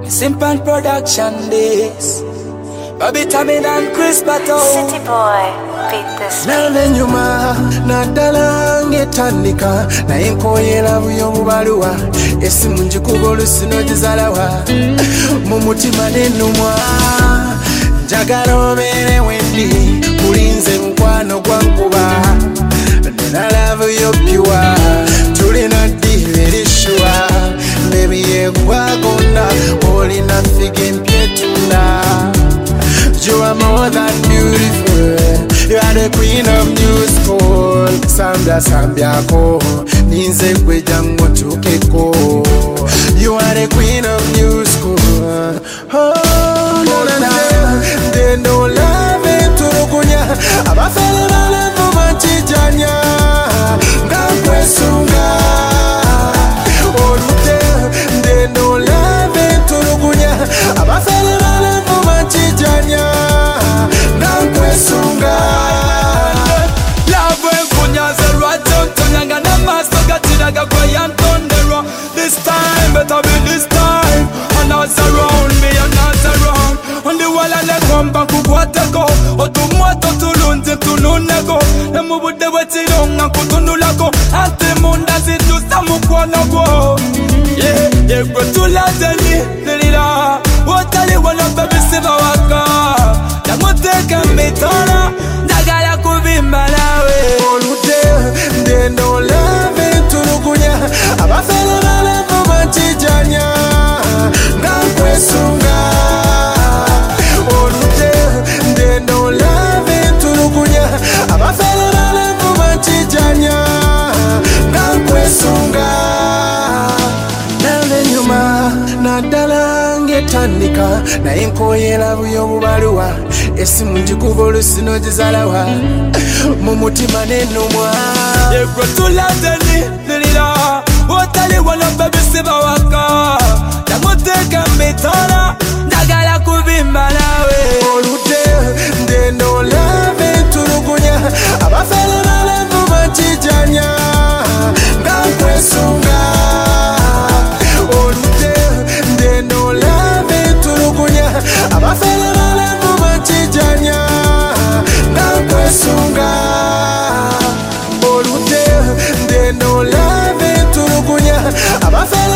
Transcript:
Simple production days. Bobby Tamin and Chris Bato. City boy, beat this beat. Nale nyuma naddala ng'etandika naye nkoyera buyo mu baluwa essimu njikuba olusino gizalawa mu mutima n'ennumwa njagala obeere wendi kulinze mukwano gwankuba I love you pure tulina ddiiru erishuwa baby yegwagonna olina fige mpyetunda. You are more than beautiful. You are the queen of new school. Sambia sambiako ninze kwejango tukeko. You are the queen of new school. Oh no no no. They no love it turukunya. Abafele bale mumachijanya. Ngakwesunga. Oh no they no love it turukunya. Abafele bale mumachijanya. This time, better be this time. And us around me and not around. On the wall and the come back with what I go. Or to moto to lunze to lunego. The move the wetty long and kutunulago. And the moon does it to some go. Yeah, yeah, go to Lazali, Lila. What are you one of the best of our car? The motor can be tona. Nagala kubi malawe. Olute, they no love it to Lugunya. Abafele bale mumachijanya. Ngakwesunga. Olute, they no love it to Lugunya. Abafele bale mumachijanya. Ngakwesunga. Nale nyuma naddala ng'etandika naye nkoyera buyo mu baluwa essimu njikuba olusino gizalawa mu mutima n'ennumwa. Yegwe tulateni lirira otali wano babise bawaka yamuteeka mbitala njagala kubimbalawe. Oludde nde ndolave ntulugunya abafere bale mumachijanya ngakwesunga. Oludde nde ndolave ntulugunya abafere bale mumachijanya ngakwesunga. Oludde nde ndolave ntulugunya abafere